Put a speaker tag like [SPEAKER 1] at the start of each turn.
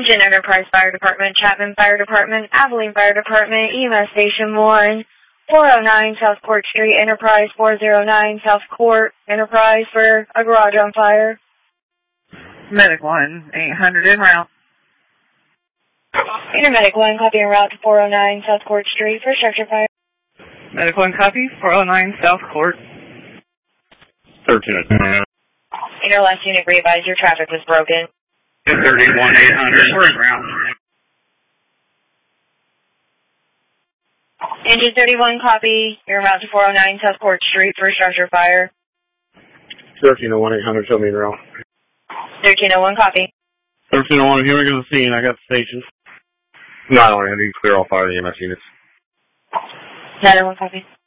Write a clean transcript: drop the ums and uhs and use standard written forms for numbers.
[SPEAKER 1] Attention Enterprise Fire Department, Chapman Fire Department, Abilene Fire Department, EMS Station 1, 409 South Court Street, Enterprise 409 South Court, Enterprise for a garage on fire.
[SPEAKER 2] Medic 1, 800 en route.
[SPEAKER 1] Intermedic 1, copy en route to 409 South Court Street for structure fire.
[SPEAKER 2] Medic 1, copy, 409 South Court.
[SPEAKER 3] 13.
[SPEAKER 1] Interlast unit, re-advise your traffic was broken.
[SPEAKER 3] 31, 800, we're en route.
[SPEAKER 1] Engine 31, copy, you're en route to 409 South Court Street for structure fire.
[SPEAKER 3] 1301, 800, show me en route.
[SPEAKER 1] 1301, copy.
[SPEAKER 3] 1301, here we go to the scene, I got the station. 901, I need to clear all 5 of the EMS units.
[SPEAKER 1] 901, copy.